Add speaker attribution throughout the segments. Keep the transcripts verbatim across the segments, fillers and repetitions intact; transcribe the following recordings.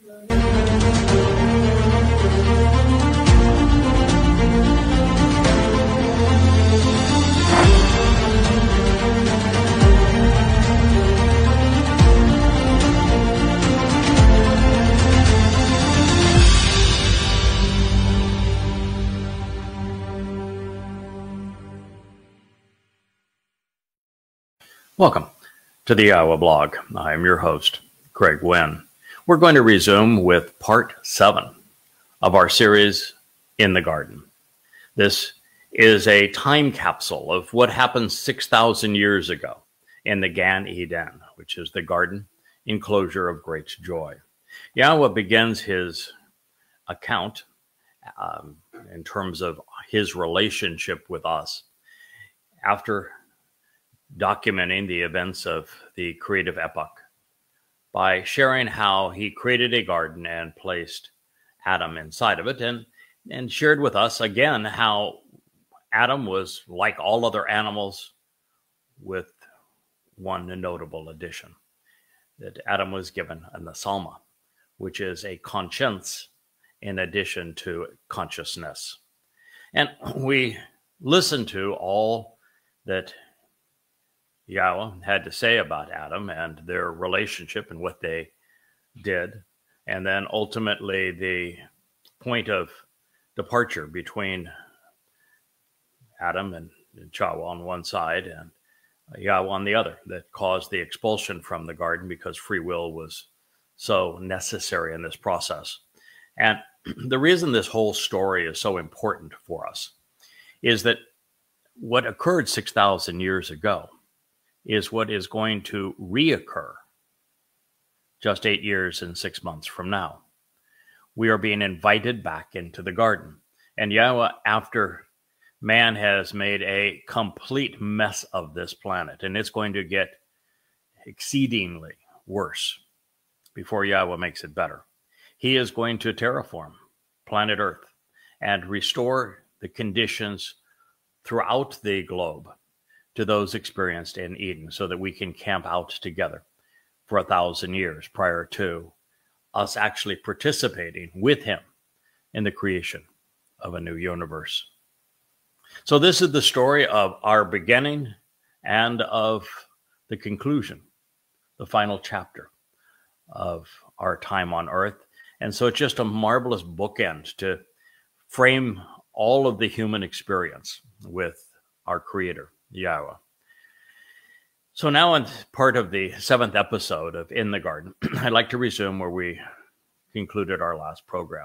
Speaker 1: Welcome to the Iowa Blog. I am your host, Craig Wynn. We're going to resume with part seven of our series, In the Garden. This is a time capsule of what happened six thousand years ago in the Gan Eden, which is the garden enclosure of great joy. Yahweh begins his account um, in terms of his relationship with us after documenting the events of the creative epoch by sharing how he created a garden and placed Adam inside of it, and, and shared with us again how Adam was like all other animals, with one notable addition, that Adam was given a nesalma, which is a conscience in addition to consciousness. And we listened to all that Yahweh had to say about Adam and their relationship and what they did. And then ultimately the point of departure between Adam and Chawah on one side and Yahweh on the other, that caused the expulsion from the garden because free will was so necessary in this process. And the reason this whole story is so important for us is that what occurred six thousand years ago is what is going to reoccur just eight years and six months from now. We are being invited back into the garden. And Yahweh, after man has made a complete mess of this planet, and it's going to get exceedingly worse before Yahweh makes it better, he is going to terraform planet Earth and restore the conditions throughout the globe to those experienced in Eden, so that we can camp out together for a thousand years prior to us actually participating with him in the creation of a new universe. So this is the story of our beginning and of the conclusion, the final chapter of our time on earth. And so it's just a marvelous bookend to frame all of the human experience with our Creator, Yahweh. So now in part of the seventh episode of In the Garden, I'd like to resume where we concluded our last program.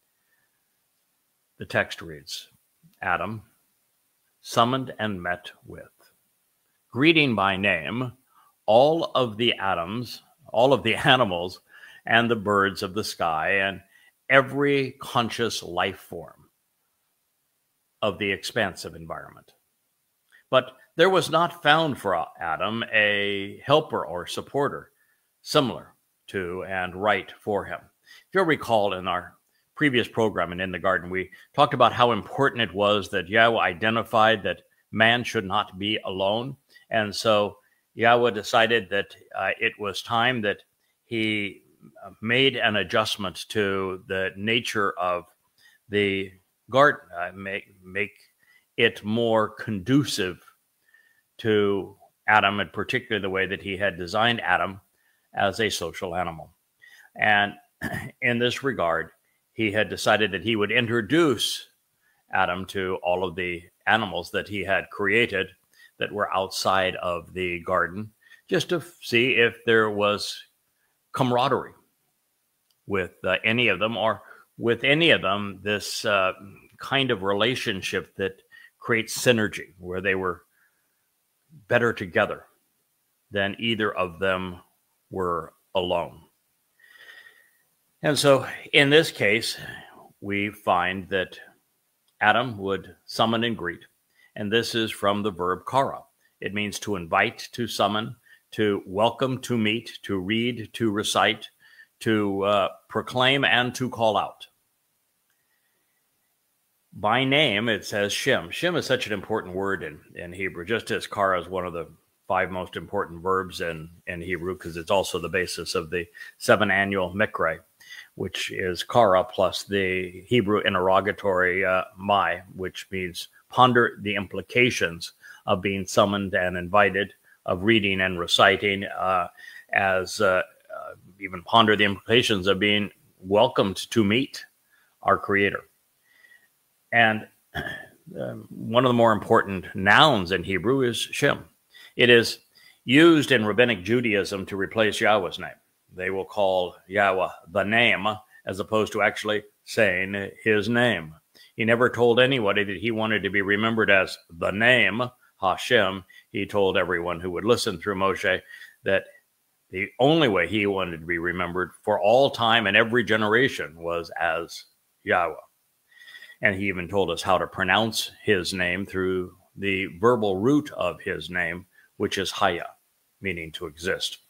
Speaker 1: The text reads, Adam, summoned and met with, greeting by name all of the atoms, all of the animals and the birds of the sky and every conscious life form of the expansive environment. But there was not found for Adam a helper or supporter similar to and right for him. If you'll recall, in our previous program and In the Garden, we talked about how important it was that Yahweh identified that man should not be alone. And so Yahweh decided that uh, it was time that he made an adjustment to the nature of the garden, uh, make, make it more conducive to Adam, and particularly the way that he had designed Adam as a social animal. And in this regard, he had decided that he would introduce Adam to all of the animals that he had created that were outside of the garden, just to see if there was camaraderie with uh, any of them, or with any of them, this uh, kind of relationship that creates synergy, where they were better together than either of them were alone. And so in this case, we find that Adam would summon and greet. And this is from the verb kara. It means to invite, to summon, to welcome, to meet, to read, to recite, to uh, proclaim, and to call out. By name, it says Shem. Shem is such an important word in, in Hebrew, just as kara is one of the five most important verbs in, in Hebrew, because it's also the basis of the seven annual Mikra, which is kara plus the Hebrew interrogatory uh, mai, which means ponder the implications of being summoned and invited, of reading and reciting, uh, as uh, uh, even ponder the implications of being welcomed to meet our Creator. And uh, one of the more important nouns in Hebrew is Shem. It is used in Rabbinic Judaism to replace Yahweh's name. They will call Yahweh the name, as opposed to actually saying his name. He never told anybody that he wanted to be remembered as the name, Hashem. He told everyone who would listen through Moshe that the only way he wanted to be remembered for all time and every generation was as Yahweh. And he even told us how to pronounce his name through the verbal root of his name, which is Haya, meaning to exist.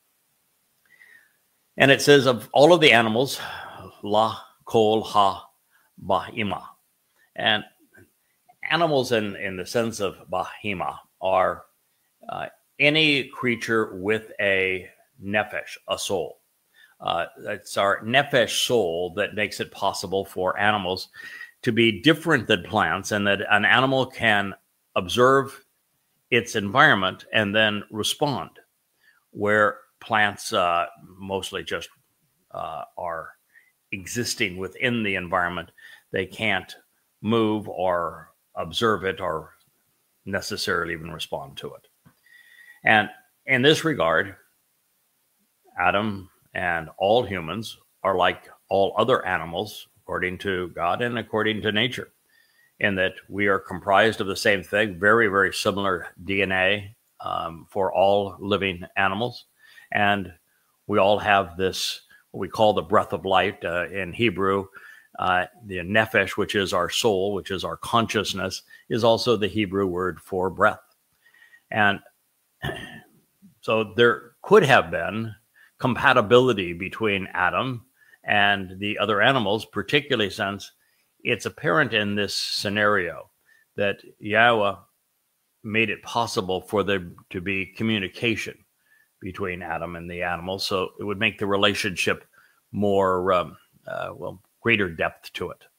Speaker 1: And it says of all of the animals, La Kol Ha Bahima. And animals in, in the sense of Bahima are uh, any creature with a nefesh, a soul. Uh, it's our nefesh soul that makes it possible for animals to be different than plants, and that an animal can observe its environment and then respond, where plants uh, mostly just uh, are existing within the environment. They can't move or observe it or necessarily even respond to it. And in this regard, Adam and all humans are like all other animals, according to God and according to nature, in that we are comprised of the same thing, very, very similar D N A um, for all living animals. And we all have this, what we call the breath of life uh, in Hebrew. Uh, the nefesh, which is our soul, which is our consciousness, is also the Hebrew word for breath. And so there could have been compatibility between Adam and the other animals, particularly since it's apparent in this scenario that Yahweh made it possible for there to be communication between Adam and the animals. So it would make the relationship more, um, uh, well, greater depth to it.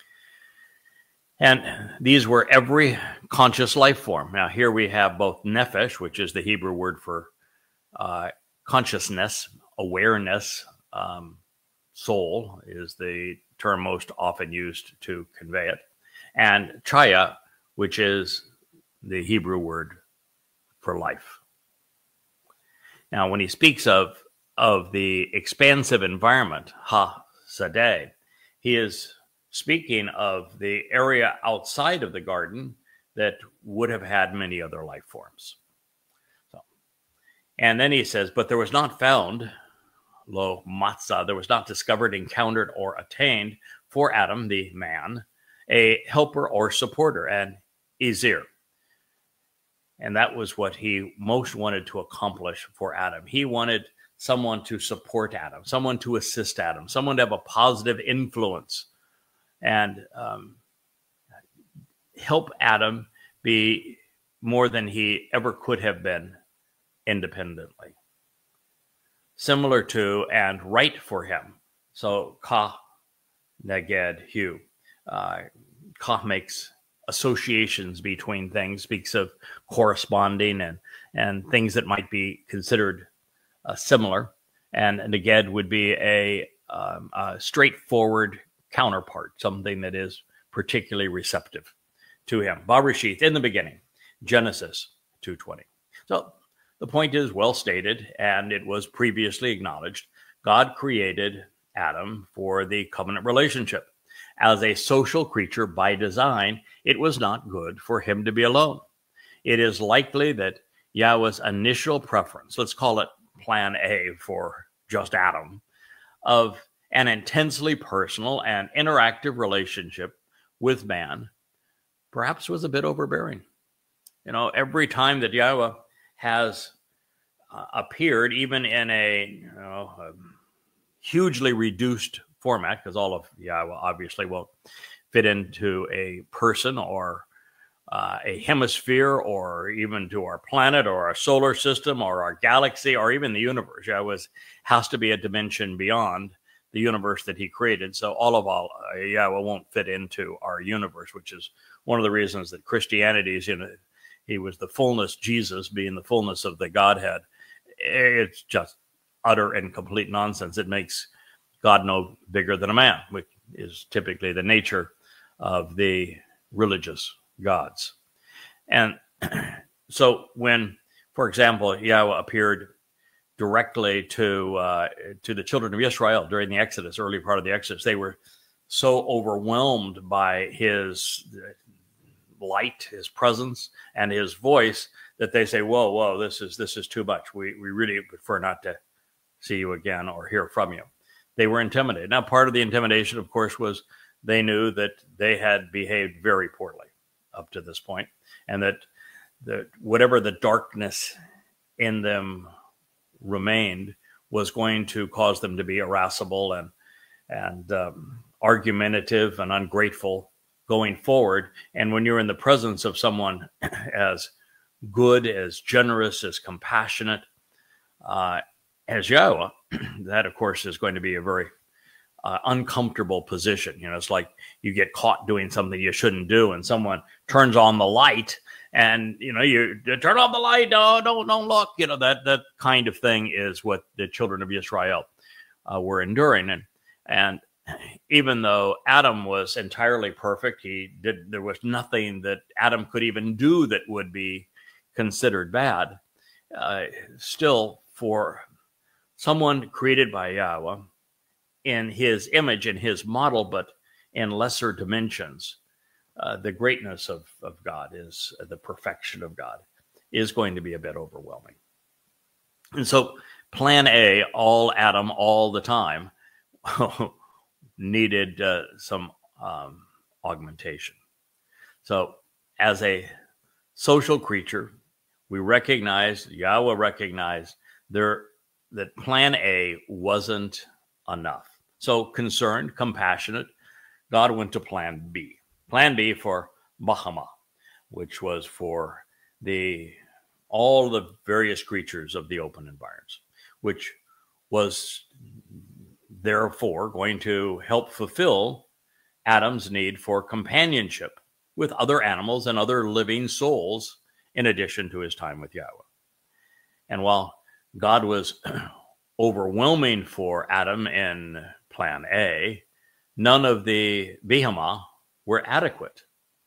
Speaker 1: And these were every conscious life form. Now, here we have both nefesh, which is the Hebrew word for uh, consciousness, awareness. Um, soul is the term most often used to convey it. And chaya, which is the Hebrew word for life. Now, when he speaks of, of the expansive environment, ha-sadeh, he is speaking of the area outside of the garden that would have had many other life forms. So, and then he says, but there was not found, lo matzah, there was not discovered, encountered, or attained for Adam, the man, a helper or supporter, an Izir. And that was what he most wanted to accomplish for Adam. He wanted someone to support Adam, someone to assist Adam, someone to have a positive influence and um, help Adam be more than he ever could have been independently. Similar to and right for him. So ka, neged, hu. Uh, ka makes associations between things, speaks of corresponding and, and things that might be considered uh, similar. And neged would be a, um, a straightforward counterpart, something that is particularly receptive to him. Bereshith, in the beginning, Genesis two twenty. So the point is well stated, and it was previously acknowledged. God created Adam for the covenant relationship. As a social creature by design, it was not good for him to be alone. It is likely that Yahweh's initial preference, let's call it plan A for just Adam, of an intensely personal and interactive relationship with man, perhaps was a bit overbearing. You know, every time that Yahweh has uh, appeared, even in a, you know, a hugely reduced format, because all of Yahweh obviously won't fit into a person or uh, a hemisphere, or even to our planet, or our solar system, or our galaxy, or even the universe. Yahweh has to be a dimension beyond the universe that he created. So all of all, uh, Yahweh won't fit into our universe, which is one of the reasons that Christianity is, you know, he was the fullness, Jesus being the fullness of the Godhead. It's just utter and complete nonsense. It makes God no bigger than a man, which is typically the nature of the religious gods. And so when, for example, Yahweh appeared directly to uh, to the children of Israel during the Exodus, early part of the Exodus, they were so overwhelmed by his light, his presence, and his voice that they say, whoa, whoa, this is this is too much. We we really prefer not to see you again or hear from you. They were intimidated. Now, part of the intimidation, of course, was they knew that they had behaved very poorly up to this point, and that that whatever the darkness in them remained was going to cause them to be irascible and and um, argumentative and ungrateful going forward. And when you're in the presence of someone as good, as generous, as compassionate uh, as Yahweh, that, of course, is going to be a very uh, uncomfortable position. You know, it's like you get caught doing something you shouldn't do, and someone turns on the light, and you know, you, you turn on the light. Oh, don't don't look. You know, that that kind of thing is what the children of Israel uh, were enduring, and and even though Adam was entirely perfect, he did. There was nothing that Adam could even do that would be considered bad. Uh, still, for someone created by Yahweh in his image, in his model, but in lesser dimensions, uh, the greatness of, of God is uh, the perfection of God is going to be a bit overwhelming. And so plan A, all Adam, all the time, needed uh, some um, augmentation. So as a social creature, we recognize, Yahweh recognized there that plan A wasn't enough. So concerned, compassionate, God went to plan B. Plan B for Bahama, which was for the all the various creatures of the open environs, which was therefore going to help fulfill Adam's need for companionship with other animals and other living souls in addition to his time with Yahweh. And while God was overwhelming for Adam in plan A, none of the Behemah were adequate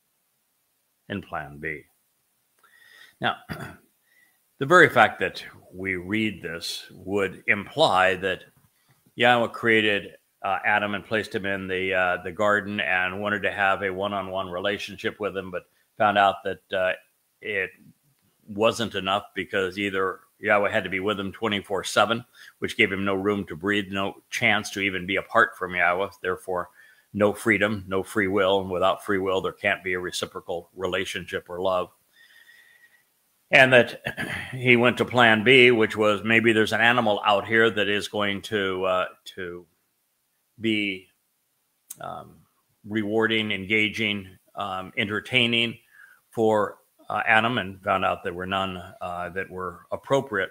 Speaker 1: in plan B. Now, the very fact that we read this would imply that Yahweh created uh, Adam and placed him in the uh, the garden and wanted to have a one-on-one relationship with him, but found out that uh, it wasn't enough because either Yahweh had to be with him twenty-four seven, which gave him no room to breathe, no chance to even be apart from Yahweh, therefore no freedom, no free will, and without free will, there can't be a reciprocal relationship or love. And that he went to plan B, which was maybe there's an animal out here that is going to uh, to be um, rewarding, engaging, um, entertaining for uh, Adam, and found out there were none uh, that were appropriate.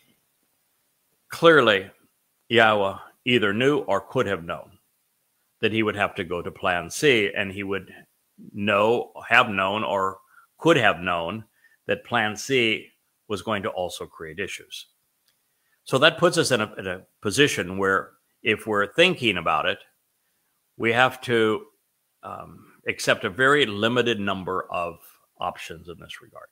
Speaker 1: Clearly, Yahweh either knew or could have known that he would have to go to plan C, and he would know, have known, or could have known that plan C was going to also create issues. So that puts us in a, in a position where if we're thinking about it, we have to um, accept a very limited number of options in this regard.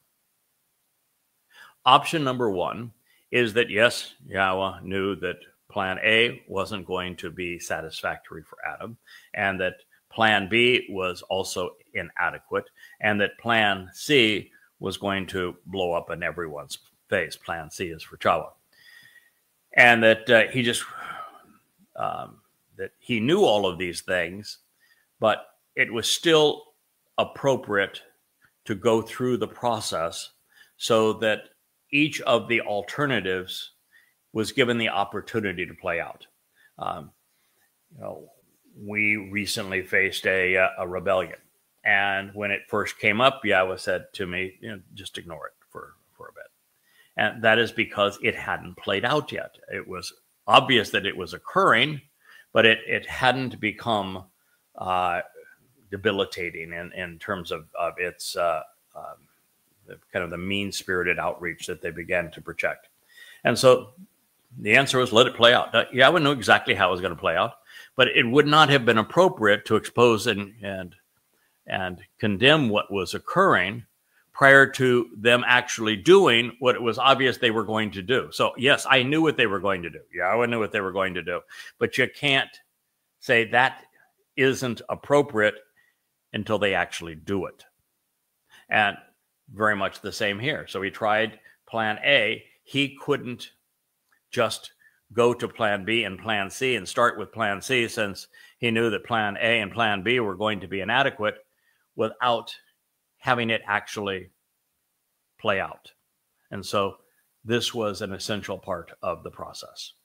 Speaker 1: Option number one is that, yes, Yahweh knew that plan A wasn't going to be satisfactory for Adam, and that plan B was also inadequate, and that plan C was going to blow up in everyone's face. Plan C is for Chawa. And that uh, he just, um, that he knew all of these things, but it was still appropriate to go through the process so that each of the alternatives was given the opportunity to play out. Um, you know, we recently faced a, a rebellion, And when it first came up, Yahweh said to me, you know, just ignore it for, for a bit. And that is because it hadn't played out yet. It was obvious that it was occurring, but it, it hadn't become uh, debilitating in, in terms of, of its uh, um, the, kind of the mean-spirited outreach that they began to project. And so the answer was, let it play out. Uh, Yahweh knew exactly how it was going to play out, but it would not have been appropriate to expose and and and condemn what was occurring prior to them actually doing what it was obvious they were going to do. So yes, I knew what they were going to do. Yahweh knew what they were going to do, but you can't say that isn't appropriate until they actually do it. And very much the same here. So he tried plan A. He couldn't just go to plan B and plan C and start with plan C, since he knew that plan A and plan B were going to be inadequate without having it actually play out. And so this was an essential part of the process.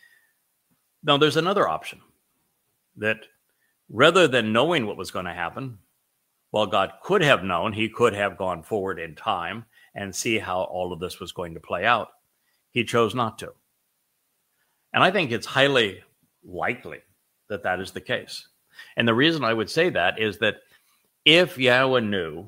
Speaker 1: Now, there's another option, that rather than knowing what was going to happen, while God could have known, he could have gone forward in time and see how all of this was going to play out. He chose not to. And I think it's highly likely that that is the case. And the reason I would say that is that if Yahweh knew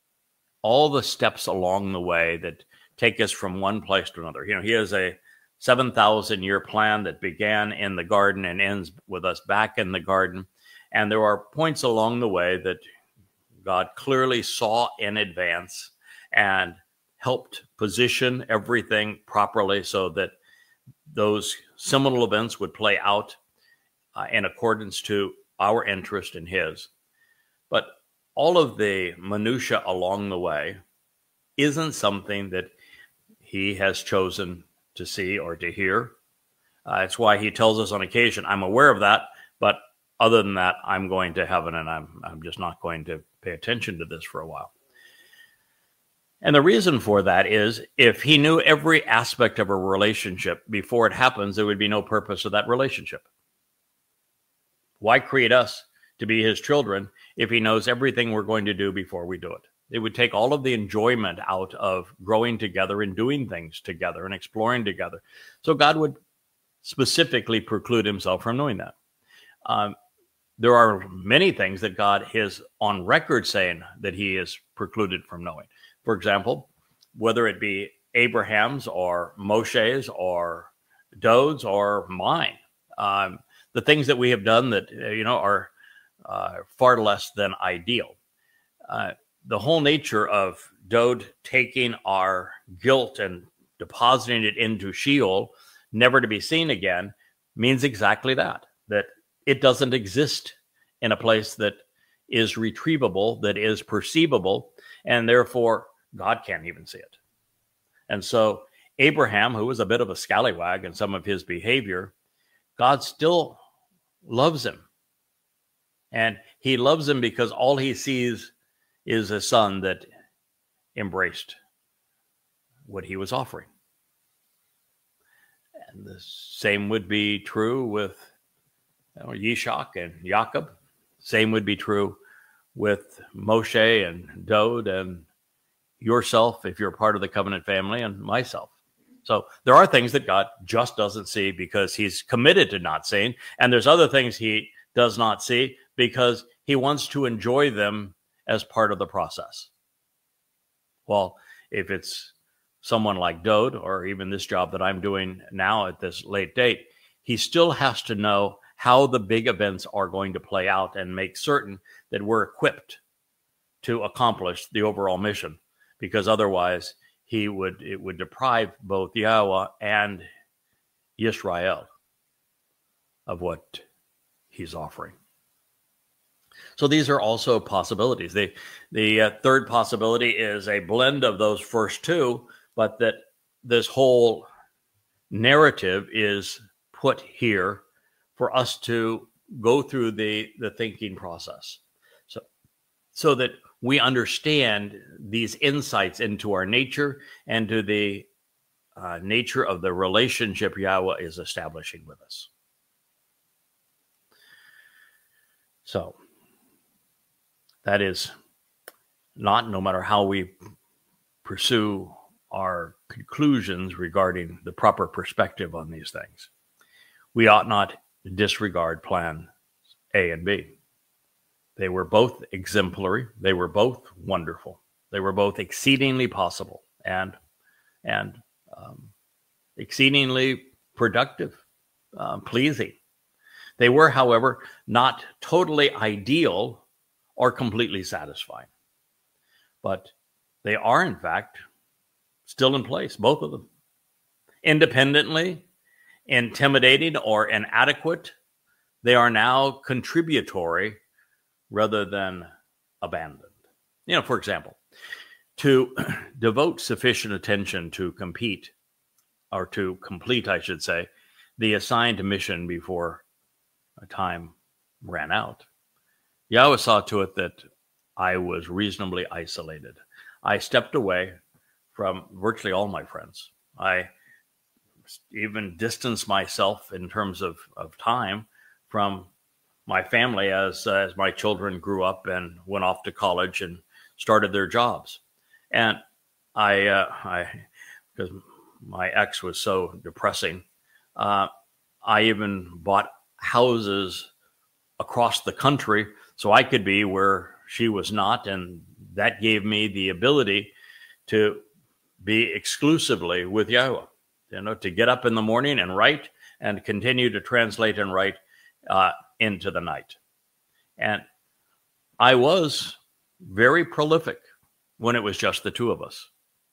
Speaker 1: all the steps along the way that take us from one place to another, you know, he has a seven thousand year plan that began in the garden and ends with us back in the garden. And there are points along the way that God clearly saw in advance and helped position everything properly so that those seminal events would play out uh, in accordance to our interest in his. But all of the minutia along the way isn't something that he has chosen to see or to hear. Uh, it's why he tells us on occasion, I'm aware of that, but other than that, I'm going to heaven, and I'm I'm just not going to pay attention to this for a while. And the reason for that is, if he knew every aspect of a relationship before it happens, there would be no purpose of that relationship. Why create us to be his children if he knows everything we're going to do before we do it? It would take all of the enjoyment out of growing together and doing things together and exploring together. So God would specifically preclude himself from knowing that. Um, there are many things that God is on record saying that he is precluded from knowing. For example, whether it be Abraham's or Moshe's or Dod's or mine, um, the things that we have done that, you know, are uh, far less than ideal. Uh, the whole nature of Dod taking our guilt and depositing it into Sheol, never to be seen again, means exactly that, that it doesn't exist in a place that is retrievable, that is perceivable, and therefore God can't even see it. And so Abraham, who was a bit of a scallywag in some of his behavior, God still loves him. And he loves him because all he sees is a son that embraced what he was offering. And the same would be true with you know, Yishak and Jacob. Same would be true with Moshe and Dod and yourself, if you're part of the covenant family, and myself. So there are things that God just doesn't see because he's committed to not seeing. And there's other things he does not see because he wants to enjoy them as part of the process. Well, if it's someone like Dod, or even this job that I'm doing now at this late date, he still has to know how the big events are going to play out and make certain that we're equipped to accomplish the overall mission, because otherwise he would it would deprive both Yahweh and Yisrael of what he's offering. So these are also possibilities. The, the uh, third possibility is a blend of those first two, but that this whole narrative is put here for us to go through the, the thinking process. So, so that we understand these insights into our nature and to the uh, nature of the relationship Yahweh is establishing with us. That is not, no matter how we pursue our conclusions regarding the proper perspective on these things, we ought not disregard plan A and B. They were both exemplary. They were both wonderful. They were both exceedingly possible and and um, exceedingly productive, uh, pleasing. They were, however, not totally ideal or completely satisfying. But they are, in fact, still in place, both of them. Independently, intimidating, or inadequate, they are now contributory rather than abandoned. You know, for example, to devote sufficient attention to compete, or to complete, I should say, the assigned mission before time ran out, Yahweh saw to it that I was reasonably isolated. I stepped away from virtually all my friends. I even distanced myself in terms of, of time from my family as, uh, as my children grew up and went off to college and started their jobs. And I, uh, I, because my ex was so depressing, uh, I even bought houses across the country so I could be where she was not. And that gave me the ability to be exclusively with Yahweh, you know, to get up in the morning and write and continue to translate and write uh, into the night. And I was very prolific when it was just the two of us.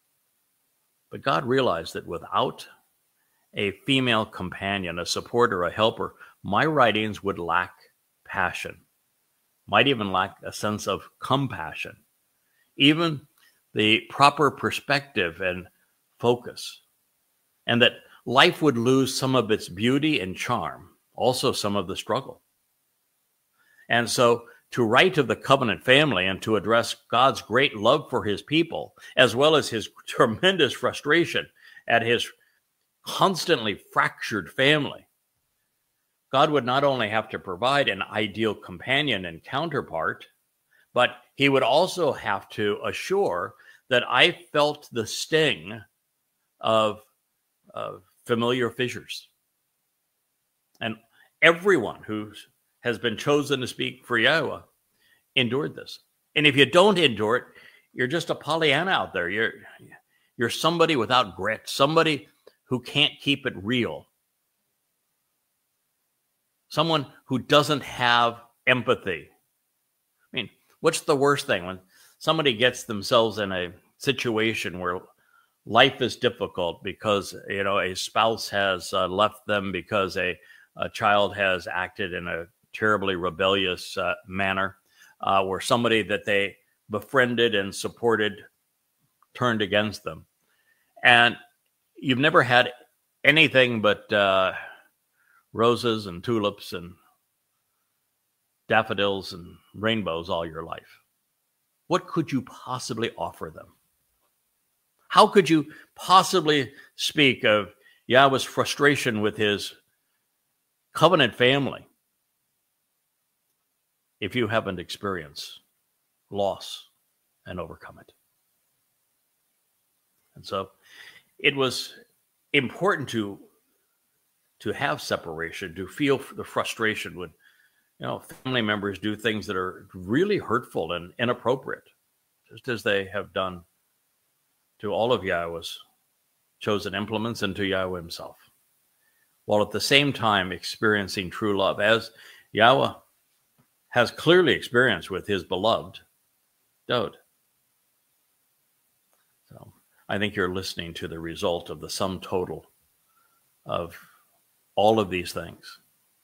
Speaker 1: But God realized that without a female companion, a supporter, a helper, my writings would lack passion, might even lack a sense of compassion, even the proper perspective and focus, and that life would lose some of its beauty and charm, also some of the struggle. And so to write of the covenant family and to address God's great love for his people, as well as his tremendous frustration at his constantly fractured family, God would not only have to provide an ideal companion and counterpart, but he would also have to assure that I felt the sting of, of familiar fissures. And everyone who has been chosen to speak for Yahweh endured this. And if you don't endure it, you're just a Pollyanna out there. You're, you're somebody without grit, somebody who can't keep it real. Someone who doesn't have empathy. I mean, what's the worst thing when somebody gets themselves in a situation where life is difficult because, you know, a spouse has uh, left them, because a, a child has acted in a terribly rebellious uh, manner, uh, where somebody that they befriended and supported turned against them. And you've never had anything but uh, roses and tulips and daffodils and rainbows all your life. What could you possibly offer them? How could you possibly speak of Yahweh's frustration with his covenant family if you haven't experienced loss and overcome it? And so it was important to to have separation, to feel the frustration when, you know, family members do things that are really hurtful and inappropriate, just as they have done to all of Yahweh's chosen implements and to Yahweh himself, while at the same time experiencing true love, as Yahweh has clearly experienced with his beloved Dode. So I think you're listening to the result of the sum total of all of these things.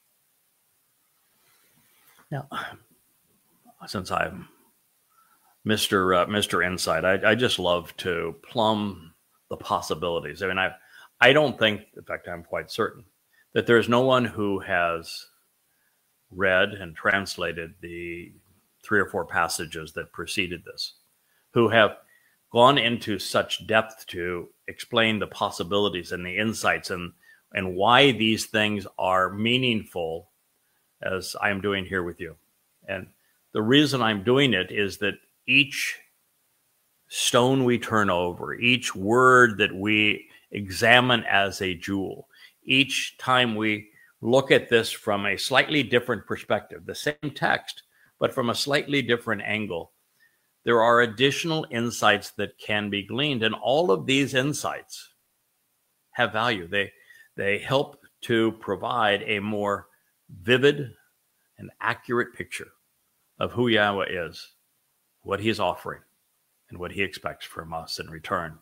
Speaker 1: Now, since I'm Mister Uh, Mister Insight, I, I just love to plumb the possibilities. I mean, I I don't think, in fact, I'm quite certain that there's no one who has read and translated the three or four passages that preceded this, who have gone into such depth to explain the possibilities and the insights and, and why these things are meaningful, as I am doing here with you. And the reason I'm doing it is that each stone we turn over, each word that we examine as a jewel, each time we look at this from a slightly different perspective, the same text, but from a slightly different angle, there are additional insights that can be gleaned. And all of these insights have value. They, they help to provide a more vivid and accurate picture of who Yahweh is, what he is offering, and what he expects from us in return.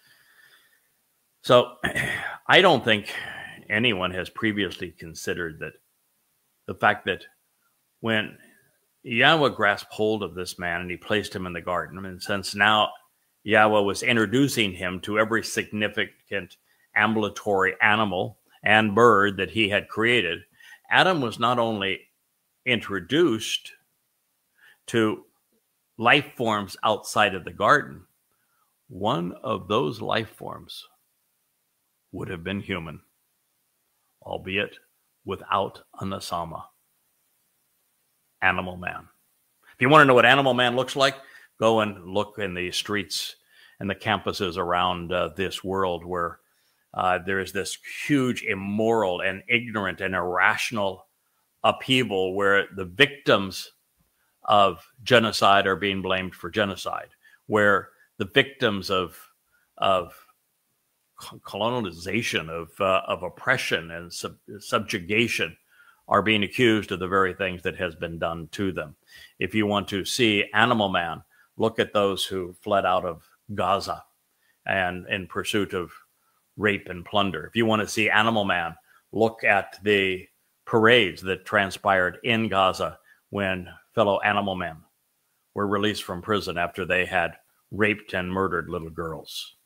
Speaker 1: So I don't think anyone has previously considered that the fact that when Yahweh grasped hold of this man and he placed him in the garden, and since now Yahweh was introducing him to every significant ambulatory animal and bird that he had created, Adam was not only introduced to life forms outside of the garden, one of those life forms would have been human, albeit without a nasama. Animal man. If you want to know what animal man looks like, go and look in the streets and the campuses around uh, this world where uh, there is this huge immoral and ignorant and irrational upheaval where the victims of genocide are being blamed for genocide, where the victims of of colonization, of uh, of oppression and sub- subjugation are being accused of the very things that has been done to them. If you want to see animal man, look at those who fled out of Gaza and in pursuit of rape and plunder. If you want to see animal man, look at the parades that transpired in Gaza when fellow animal men were released from prison after they had raped and murdered little girls.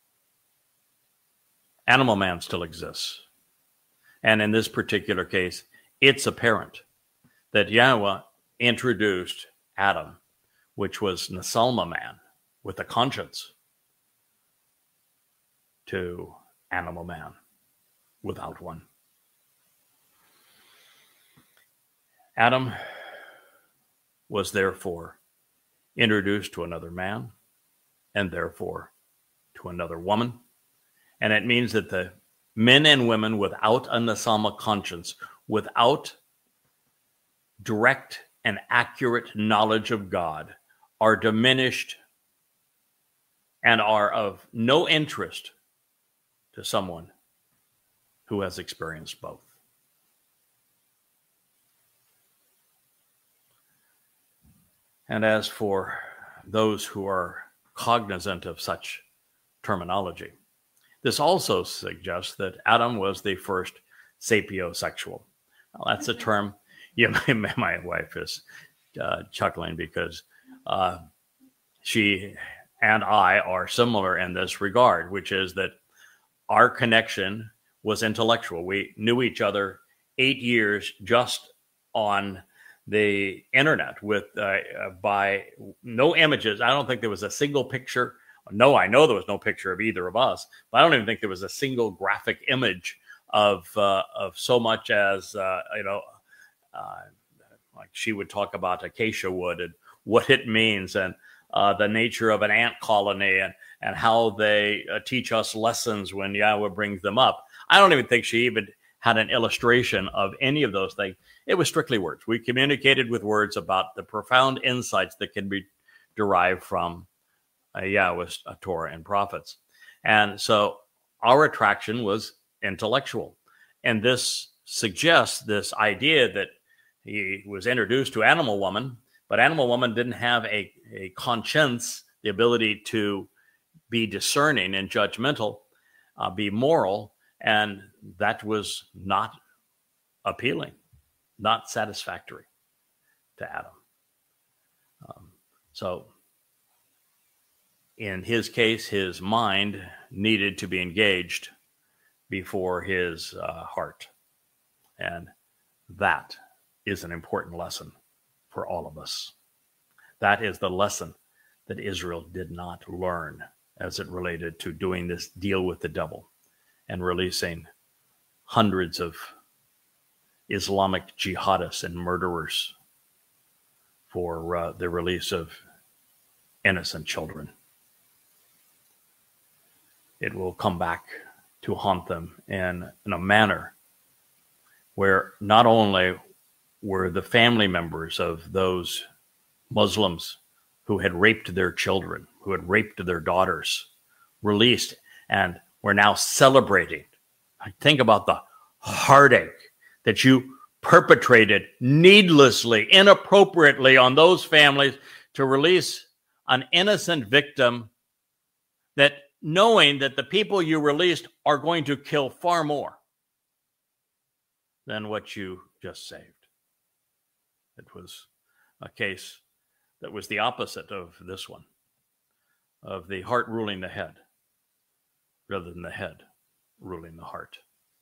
Speaker 1: Animal man still exists. And in this particular case, it's apparent that Yahweh introduced Adam, which was Nasalma man with a conscience, to animal man without one. Adam was therefore introduced to another man and therefore to another woman. And it means that the men and women without a Nasama conscience, without direct and accurate knowledge of God, are diminished and are of no interest to someone who has experienced both. And as for those who are cognizant of such terminology, this also suggests that Adam was the first sapiosexual. Well, that's a term. Yeah, my, my wife is uh, chuckling because uh, she and I are similar in this regard, which is that our connection was intellectual. We knew each other eight years just on the internet with uh, uh, by no images. I don't think there was a single picture. No, I know there was no picture of either of us, but I don't even think there was a single graphic image of uh, of so much as uh, you know, uh, like she would talk about acacia wood and what it means, and uh, the nature of an ant colony, and and how they uh, teach us lessons when Yahweh brings them up. I don't even think she even had an illustration of any of those things. It was strictly words. We communicated with words about the profound insights that can be derived from uh, Yahweh's uh, Torah and prophets. And so our attraction was intellectual. And this suggests this idea that he was introduced to Animal Woman, but Animal Woman didn't have a, a conscience, the ability to be discerning and judgmental, uh, be moral, and that was not appealing, not satisfactory to Adam. Um, so in his case, his mind needed to be engaged before his uh, heart. And that is an important lesson for all of us. That is the lesson that Israel did not learn as it related to doing this deal with the devil and releasing hundreds of Islamic jihadists and murderers for uh, the release of innocent children. It will come back to haunt them in, in a manner where not only were the family members of those Muslims who had raped their children, who had raped their daughters, released and were now celebrating. Think about the heartache that you perpetrated needlessly, inappropriately on those families to release an innocent victim, that knowing that the people you released are going to kill far more than what you just saved. It was a case that was the opposite of this one, of the heart ruling the head rather than the head ruling the heart.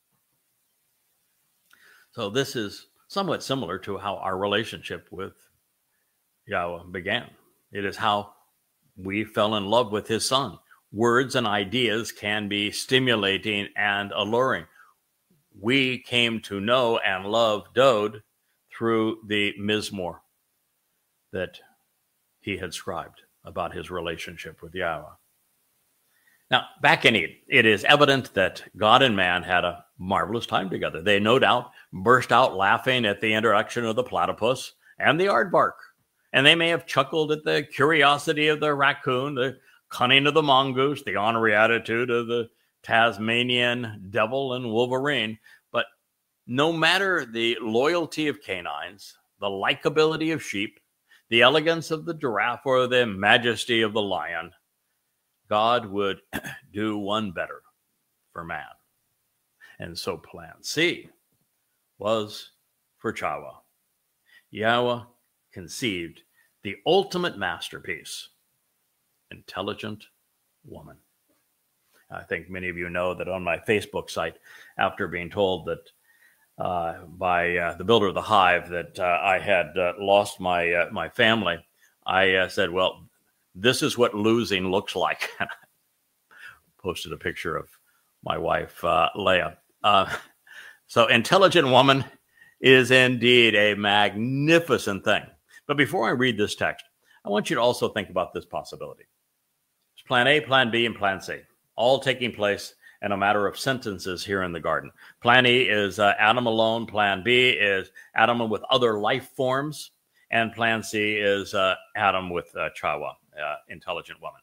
Speaker 1: So this is somewhat similar to how our relationship with Yahweh began. It is how we fell in love with his son. Words and ideas can be stimulating and alluring. We came to know and love Dowd through the Mizmor that he had scribed about his relationship with Yahweh. Now, back in Eden, it is evident that God and man had a marvelous time together. They no doubt burst out laughing at the introduction of the platypus and the aardvark. And they may have chuckled at the curiosity of the raccoon, the cunning of the mongoose, the ornery attitude of the Tasmanian devil and wolverine. But no matter the loyalty of canines, the likability of sheep, the elegance of the giraffe, or the majesty of the lion, God would do one better for man. And so plan C was for Chawah. Yahweh conceived the ultimate masterpiece, intelligent woman. I think many of you know that on my Facebook site, after being told that uh, by uh, the builder of the hive that uh, I had uh, lost my uh, my family, I uh, said, well, this is what losing looks like. And I posted a picture of my wife, uh, Leah. Uh, so intelligent woman is indeed a magnificent thing. But before I read this text, I want you to also think about this possibility. It's plan A, plan B, and plan C, all taking place in a matter of sentences here in the garden. Plan E is uh, Adam alone. Plan B is Adam with other life forms. And plan C is uh, Adam with uh, Chawah, uh, intelligent woman.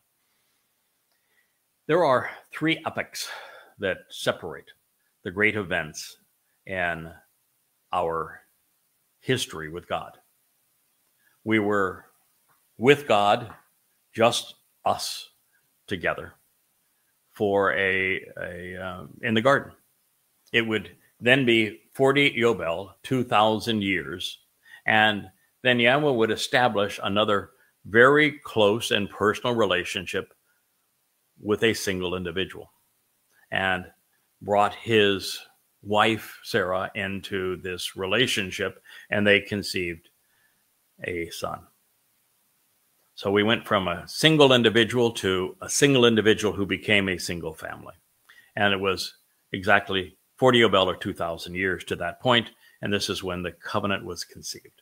Speaker 1: There are three epochs that separate the great events in our history with God. We were with God, just us together, for a, a uh, in the garden. It would then be forty Yobel, two thousand years, and then Yahweh would establish another very close and personal relationship with a single individual, and brought his wife, Sarah, into this relationship, and they conceived a son. So we went from a single individual to a single individual who became a single family. And it was exactly forty Yobel, or two thousand years to that point, and this is when the covenant was conceived.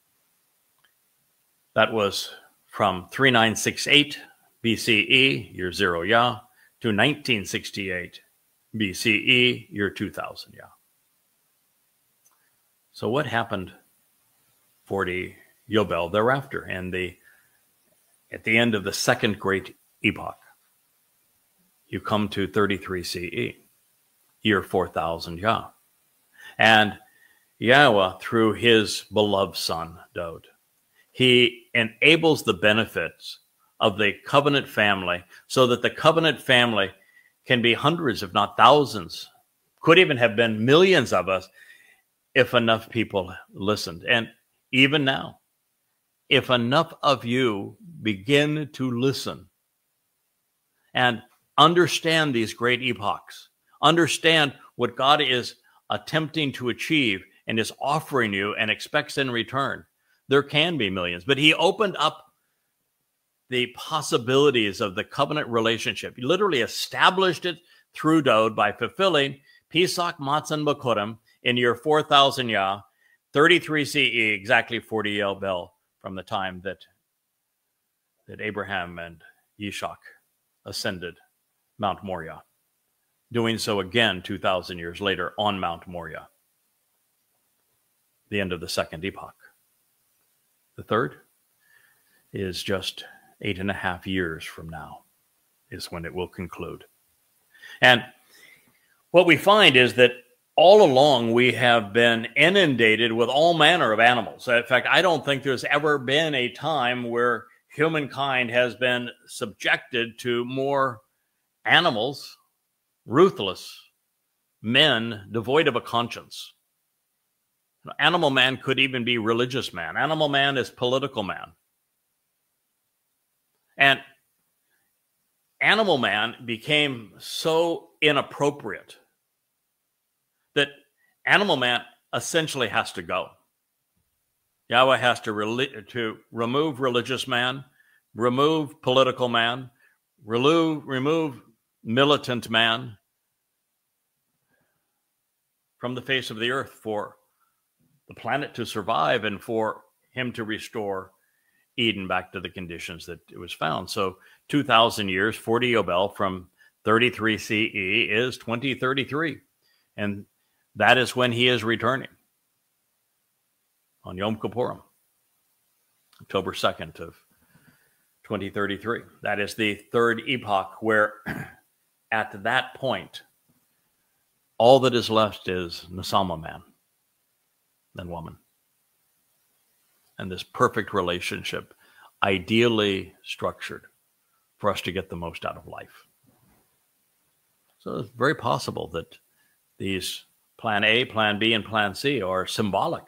Speaker 1: That was from thirty-nine sixty-eight B C E, year zero Yah, to nineteen sixty-eight B C E, year two thousand Yah. So what happened forty Yobel thereafter, and the at the end of the second great epoch? You come to thirty-three C E, year four thousand Yah. And Yahweh, through his beloved son, Dowd, he enables the benefits of the covenant family so that the covenant family can be hundreds, if not thousands, could even have been millions of us if enough people listened. And even now, if enough of you begin to listen and understand these great epochs, understand what God is attempting to achieve and is offering you and expects in return, there can be millions. But he opened up the possibilities of the covenant relationship. He literally established it through Dowd by fulfilling Pesach, Matzah, and Bokurim in year four thousand Yah, thirty-three C E, exactly forty Yobel from the time that, that Abraham and Yishak ascended Mount Moriah, doing so again two thousand years later on Mount Moriah, the end of the second epoch. The third is just eight and a half years from now is when it will conclude. And what we find is that all along we have been inundated with all manner of animals. In fact, I don't think there's ever been a time where humankind has been subjected to more animals, ruthless men devoid of a conscience. Animal man could even be religious man. Animal man is political man. And animal man became so inappropriate that animal man essentially has to go. Yahweh has to, re- to remove religious man, remove political man, remove, remove militant man from the face of the earth for the planet to survive and for him to restore Eden back to the conditions that it was found. So two thousand years, forty Yobel from thirty-three C E is twenty thirty-three. And that is when he is returning on Yom Kippurim, October second of twenty thirty-three. That is the third epoch where at that point, all that is left is Nesama man, then woman. And this perfect relationship, ideally structured for us to get the most out of life. So it's very possible that these plan A, plan B, and plan C are symbolic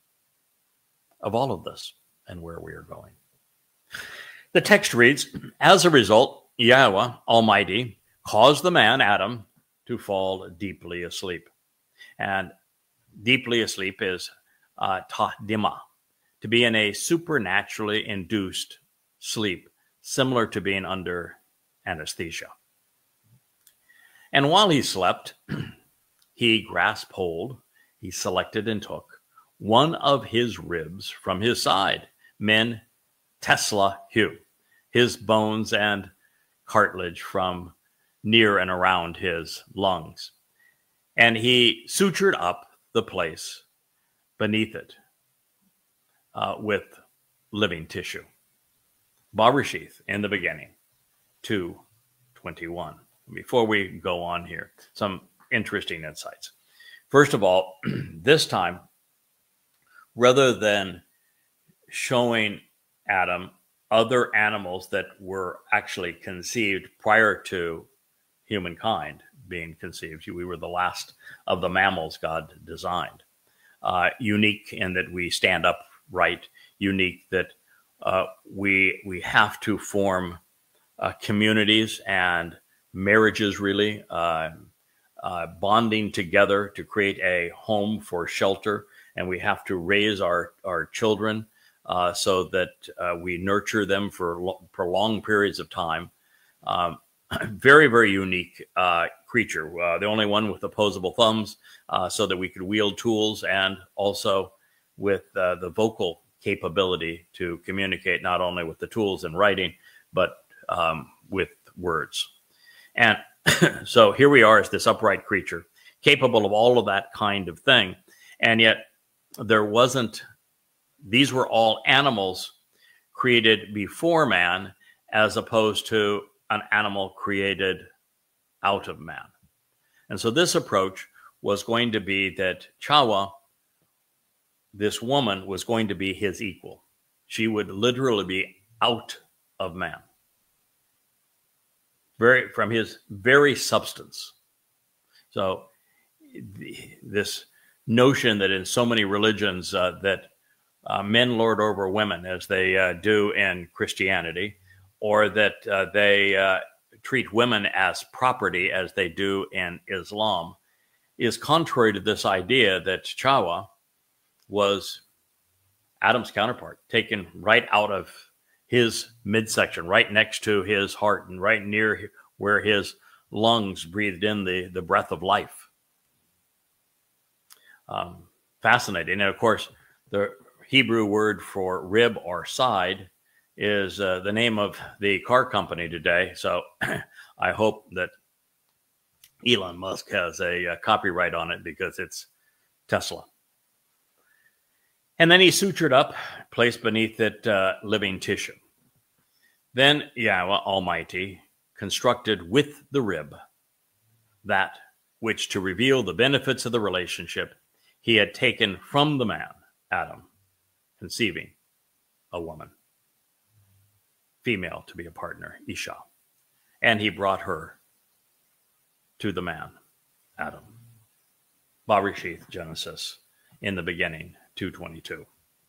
Speaker 1: of all of this and where we are going. The text reads, as a result, Yahweh Almighty caused the man, Adam, to fall deeply asleep. And deeply asleep is uh, tahdima, to be in a supernaturally induced sleep, similar to being under anesthesia. And while he slept, he grasped hold, he selected and took one of his ribs from his side, men Tesla Hu, his bones and cartilage from near and around his lungs. And he sutured up the place beneath it uh, with living tissue. Bereshith, in the beginning, two twenty-one. Before we go on here, some interesting insights. First of all, this time, rather than showing Adam other animals that were actually conceived prior to humankind being conceived, we were the last of the mammals God designed. Uh, unique in that we stand upright, unique that uh, we we have to form uh, communities and marriages, really, uh, uh, bonding together to create a home for shelter. And we have to raise our, our children uh, so that uh, we nurture them for lo- prolonged periods of time. Um, very, very unique uh, creature. Uh, the only one with opposable thumbs uh, so that we could wield tools, and also with uh, the vocal capability to communicate not only with the tools and writing, but um, with words. And so here we are as this upright creature, capable of all of that kind of thing. And yet there wasn't, these were all animals created before man, as opposed to an animal created out of man. And so this approach was going to be that Chawa, this woman, was going to be his equal. She would literally be out of man. Very, from his very substance. So the, this notion that in so many religions uh, that uh, men lord over women, as they uh, do in Christianity, or that uh, they uh, treat women as property, as they do in Islam, is contrary to this idea that Chawa was Adam's counterpart, taken right out of his midsection, right next to his heart and right near where his lungs breathed in the, the breath of life. Um, fascinating. And of course, the Hebrew word for rib or side is uh, the name of the car company today. So I hope that Elon Musk has a, a copyright on it because it's Tesla. And then he sutured up, placed beneath it uh, living tissue. Then Yahweh Almighty constructed with the rib that which, to reveal the benefits of the relationship, he had taken from the man, Adam, conceiving a woman, female to be a partner, Isha. And he brought her to the man, Adam. Bereshith, Genesis, in the beginning, two twenty-two.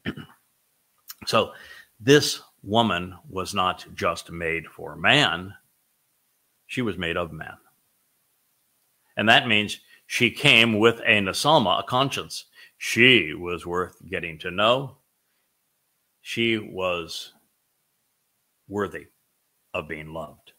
Speaker 1: So this woman was not just made for man, she was made of man. And that means she came with a Nasalma, a conscience. She was worth getting to know. She was worthy of being loved.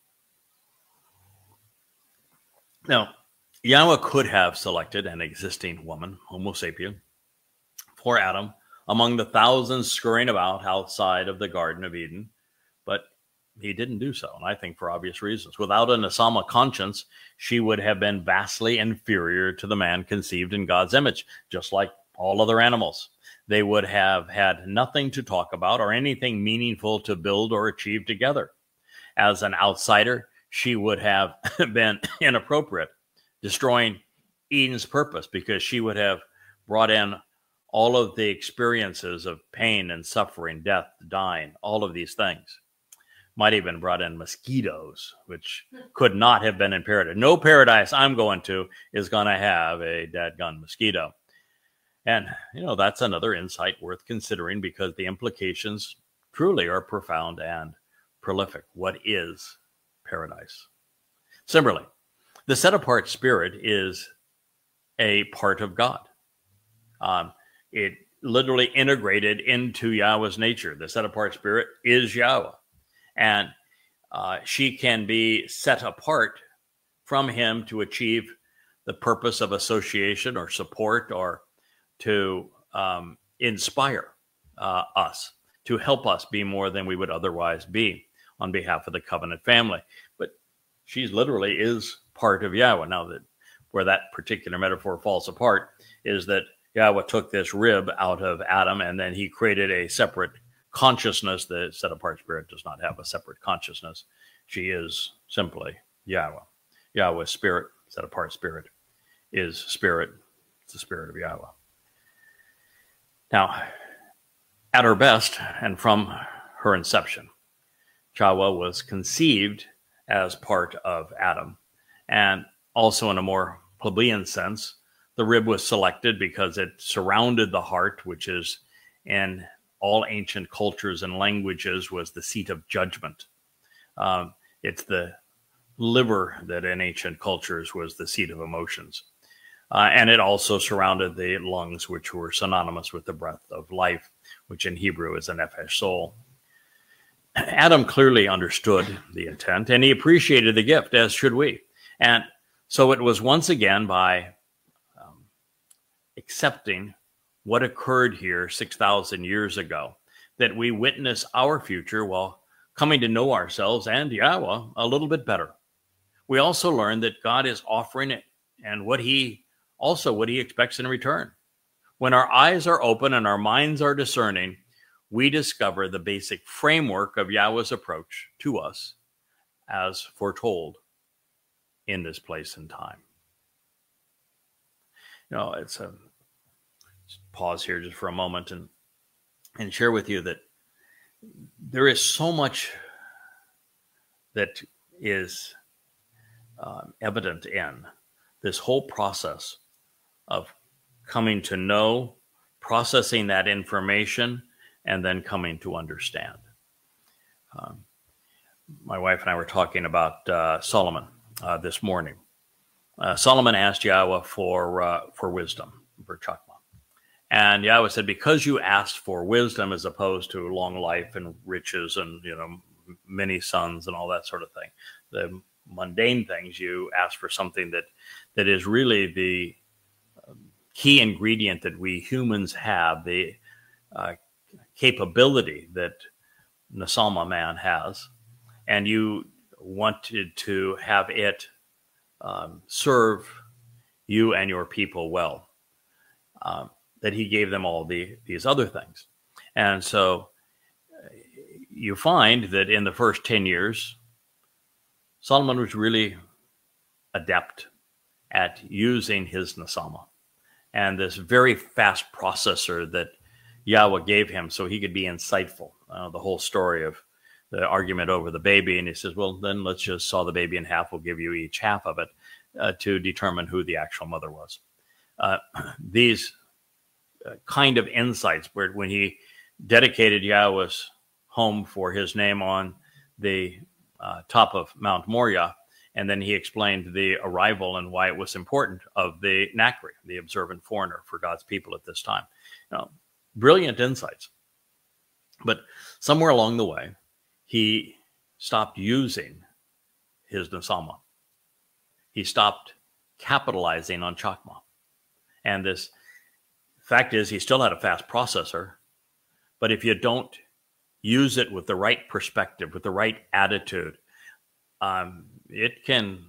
Speaker 1: Now, Yahweh could have selected an existing woman, Homo sapien, for Adam among the thousands scurrying about outside of the Garden of Eden, but he didn't do so, and I think for obvious reasons. Without a Nasalma conscience, she would have been vastly inferior to the man conceived in God's image, just like all other animals. They would have had nothing to talk about or anything meaningful to build or achieve together. As an outsider, she would have been inappropriate, destroying Eden's purpose, because she would have brought in all of the experiences of pain and suffering, death, dying, all of these things. Might even brought in mosquitoes, which could not have been in paradise. No paradise I'm going to is going to have a dadgun mosquito. And, you know, that's another insight worth considering, because the implications truly are profound and prolific. What is paradise? Similarly, the set-apart spirit is a part of God. Um, it literally integrated into Yahweh's nature. The set-apart spirit is Yahweh. And uh, she can be set apart from him to achieve the purpose of association or support, or to um, inspire uh, us, to help us be more than we would otherwise be on behalf of the covenant family. But she literally is part of Yahweh. Now, that where that particular metaphor falls apart is that Yahweh took this rib out of Adam, and then he created a separate consciousness. The set-apart spirit does not have a separate consciousness. She is simply Yahweh. Yahweh's spirit, set-apart spirit, is spirit. It's the spirit of Yahweh. Now, at her best, and from her inception, Yahweh was conceived as part of Adam. And also, in a more plebeian sense, the rib was selected because it surrounded the heart, which is in all ancient cultures and languages was the seat of judgment. Um, it's the liver that in ancient cultures was the seat of emotions. Uh, and it also surrounded the lungs, which were synonymous with the breath of life, which in Hebrew is a nefesh, soul. Adam clearly understood the intent, and he appreciated the gift, as should we. And so it was once again by um, accepting what occurred here six thousand years ago that we witness our future while coming to know ourselves and Yahweh a little bit better. We also learn that God is offering it, and what he also what he expects in return. When our eyes are open and our minds are discerning, we discover the basic framework of Yahweh's approach to us as foretold in this place and time. You know, it's a just pause here just for a moment and and share with you that there is so much that is uh, evident in this whole process of coming to know, processing that information, and then coming to understand. Um, my wife and I were talking about uh, Solomon uh, this morning. Uh, Solomon asked Yahweh for uh, for wisdom, for chakma. And Yahweh said, because you asked for wisdom as opposed to long life and riches and, you know, many sons and all that sort of thing, the mundane things, you ask for something that that is really the um, key ingredient that we humans have, the uh, capability that Nasama man has, and you wanted to have it um, serve you and your people well, um, that he gave them all the these other things. And so you find that in the first ten years, Solomon was really adept at using his Nasama and this very fast processor that Yahweh gave him so he could be insightful. Uh, the whole story of the argument over the baby. And he says, well, then let's just saw the baby in half. We'll give you each half of it uh, to determine who the actual mother was. Uh, these uh, kind of insights where when he dedicated Yahweh's home for his name on the uh, top of Mount Moriah, and then he explained the arrival and why it was important of the Nakri, the observant foreigner for God's people at this time. You know, brilliant insights. But somewhere along the way, he stopped using his Nasama. He stopped capitalizing on Chakma. And this fact is, he still had a fast processor, but if you don't use it with the right perspective, with the right attitude, um, it can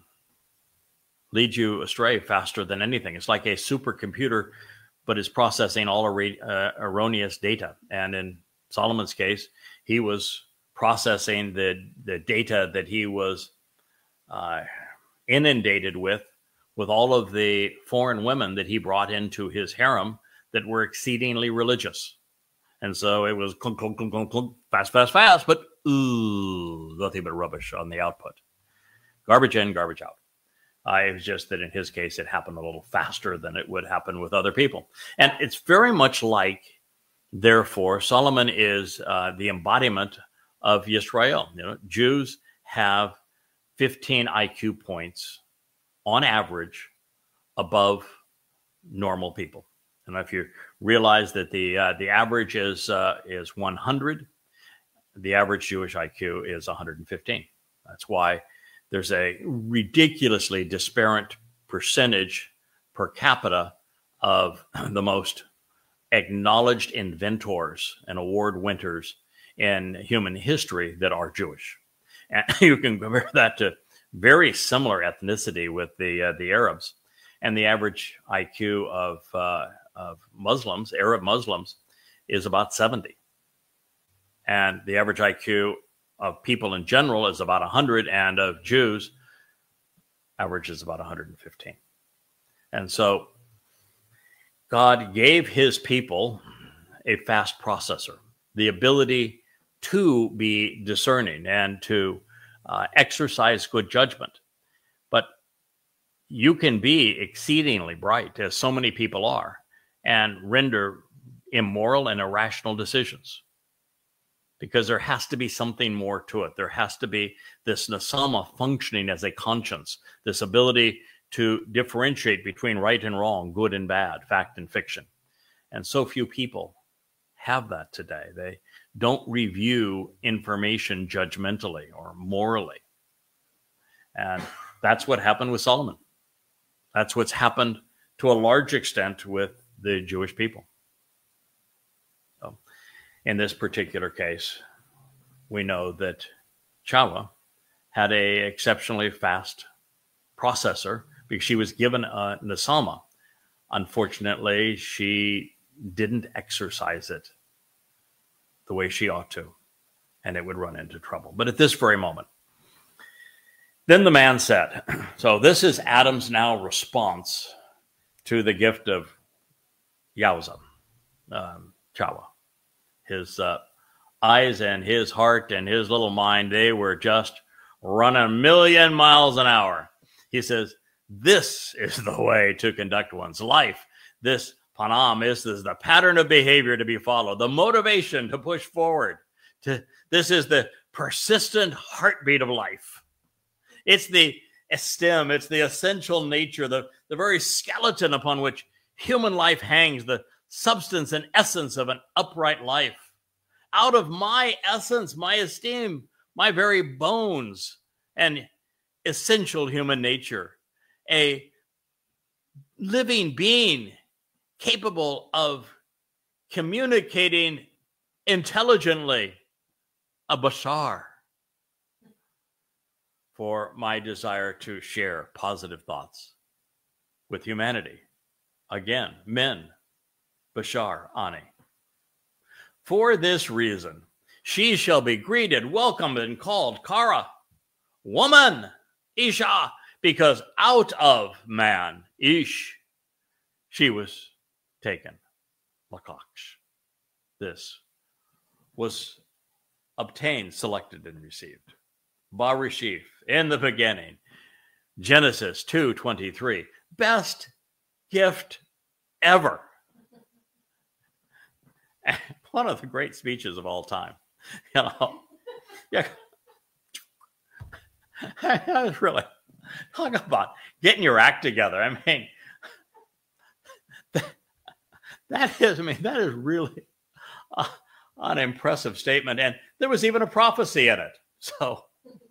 Speaker 1: lead you astray faster than anything. It's like a supercomputer, but is processing all er- uh, erroneous data. And in Solomon's case, he was processing the, the data that he was uh, inundated with, with all of the foreign women that he brought into his harem that were exceedingly religious. And so it was clunk, clunk, clunk, clunk, clunk, fast, fast, fast, but ooh, nothing but rubbish on the output. Garbage in, garbage out. Uh, it was just that in his case, it happened a little faster than it would happen with other people. And it's very much like, therefore, Solomon is uh, the embodiment of Yisrael. You know, Jews have fifteen I Q points on average above normal people. And if you realize that the uh, the average is uh, is one hundred, the average Jewish I Q is one hundred fifteen. That's why there's a ridiculously disparate percentage per capita of the most acknowledged inventors and award winners in human history that are Jewish. And you can compare that to very similar ethnicity with the uh, the Arabs. And the average I Q of uh, of Muslims, Arab Muslims, is about seventy. And the average I Q of people in general is about one hundred, and of Jews, average is about one hundred fifteen. And so God gave his people a fast processor, the ability to be discerning and to uh, exercise good judgment. But you can be exceedingly bright, as so many people are, and render immoral and irrational decisions, because there has to be something more to it. There has to be this Nasama functioning as a conscience, this ability to differentiate between right and wrong, good and bad, fact and fiction. And so few people have that today. They don't review information judgmentally or morally. And that's what happened with Solomon. That's what's happened to a large extent with the Jewish people. So, in this particular case, we know that Chawa had a exceptionally fast processor because she was given a Nasama. Unfortunately, she didn't exercise it the way she ought to, and it would run into trouble. But at this very moment, then the man said, so this is Adam's now response to the gift of Yahweh, um, Chawa. His uh, eyes and his heart and his little mind, they were just running a million miles an hour. He says, this is the way to conduct one's life. This panam is, this is the pattern of behavior to be followed, the motivation to push forward. To, this is the persistent heartbeat of life. It's the stem, it's the essential nature, the, the very skeleton upon which human life hangs, the substance and essence of an upright life. Out of my essence, my esteem, my very bones, and essential human nature, a living being capable of communicating intelligently, a bashar, for my desire to share positive thoughts with humanity. Again, men, bashar, ani. For this reason, she shall be greeted, welcomed, and called Kara, woman, Isha, because out of man, Ish, she was taken. Lakaksh. This was obtained, selected, and received. Barishif, in the beginning. Genesis two twenty-three. Best gift ever. One of the great speeches of all time. You know, yeah. I was really talking about getting your act together. I mean, that, that is, I mean, that is really uh, an impressive statement. And there was even a prophecy in it. So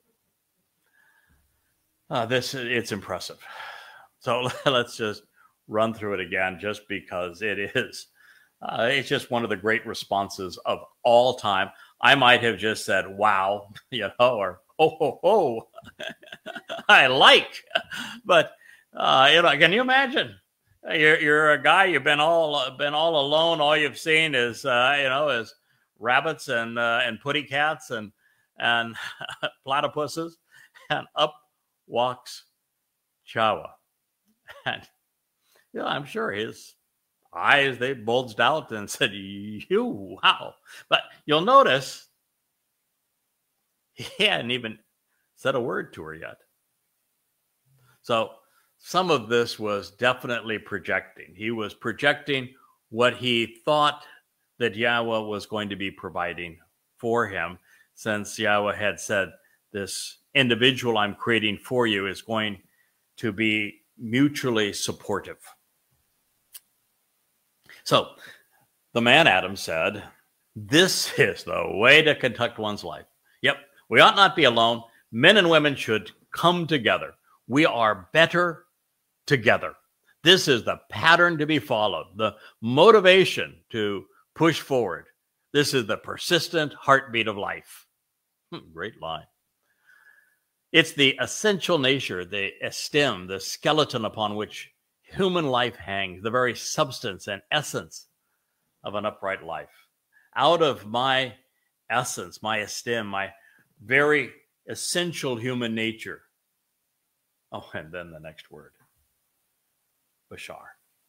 Speaker 1: uh, this, it's impressive. So let's just run through it again, just because it is, uh, it's just one of the great responses of all time. I might have just said, wow, you know, or, oh, ho, ho, I like, but, uh, you know, can you imagine? You're, you're a guy, you've been all, been all alone. All you've seen is, uh, you know, is rabbits and, uh, and putty cats and, and platypuses, and up walks Chawa. And, you know, I'm sure his eyes, they bulged out and said, you, wow. But you'll notice he hadn't even said a word to her yet. So some of this was definitely projecting. He was projecting what he thought that Yahweh was going to be providing for him, since Yahweh had said, this individual I'm creating for you is going to be mutually supportive. So the man Adam said, this is the way to conduct one's life. Yep, we ought not be alone. Men and women should come together. We are better together. This is the pattern to be followed, the motivation to push forward. This is the persistent heartbeat of life. Great line. It's the essential nature, the stem, the skeleton upon which human life hangs, the very substance and essence of an upright life. Out of my essence, my esteem, my very essential human nature. Oh, and then the next word, Bashar.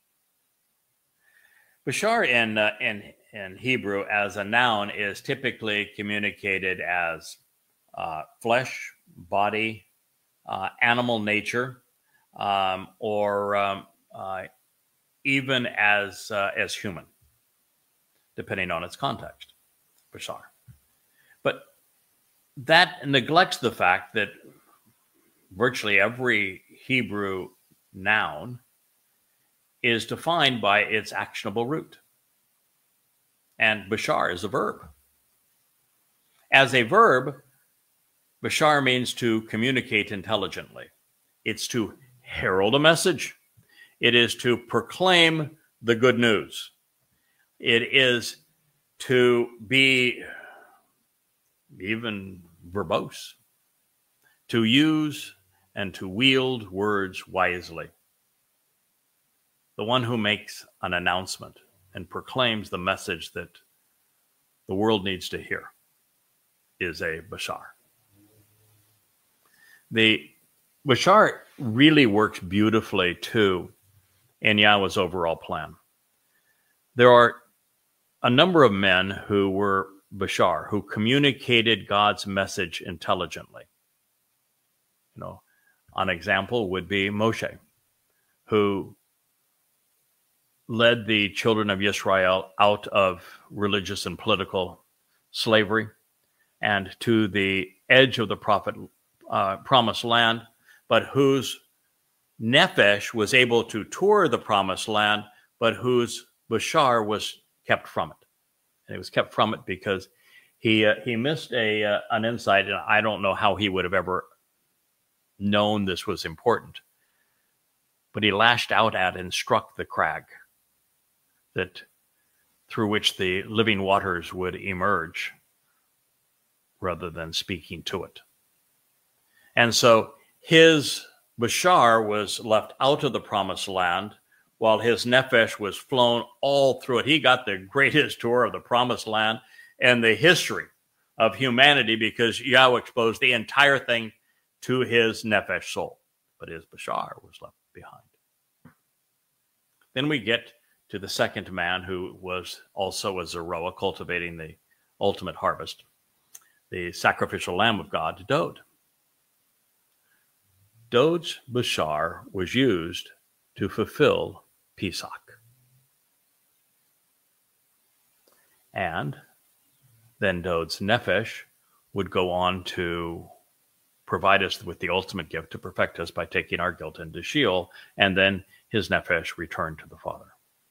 Speaker 1: Bashar in, uh, in, in Hebrew as a noun is typically communicated as uh, flesh, body, uh, animal nature, um, or um, uh, even as uh, as human, depending on its context. Bashar. But that neglects the fact that virtually every Hebrew noun is defined by its actionable root. And bashar is a verb. As a verb, bashar means to communicate intelligently. It's to herald a message. It is to proclaim the good news. It is to be even verbose, to use and to wield words wisely. The one who makes an announcement and proclaims the message that the world needs to hear is a bashar. The bashar really works beautifully too in Yahweh's overall plan. There are a number of men who were bashar, who communicated God's message intelligently. You know, an example would be Moshe, who led the children of Israel out of religious and political slavery and to the edge of the prophet, uh, promised land, but whose nephesh was able to tour the promised land, but whose bashar was kept from it. And it was kept from it because he uh, he missed a uh, an insight, and I don't know how he would have ever known this was important. But he lashed out at and struck the crag that through which the living waters would emerge rather than speaking to it. And so his Bashar was left out of the promised land while his Nephesh was flown all through it. He got the greatest tour of the promised land and the history of humanity because Yahweh exposed the entire thing to his Nephesh soul. But his Bashar was left behind. Then we get to the second man who was also a Zeroah, cultivating the ultimate harvest, the sacrificial lamb of God, Dod. Dod's Bashar was used to fulfill Pesach. And then Dod's Nephesh would go on to provide us with the ultimate gift to perfect us by taking our guilt into Sheol, and then his Nephesh returned to the Father.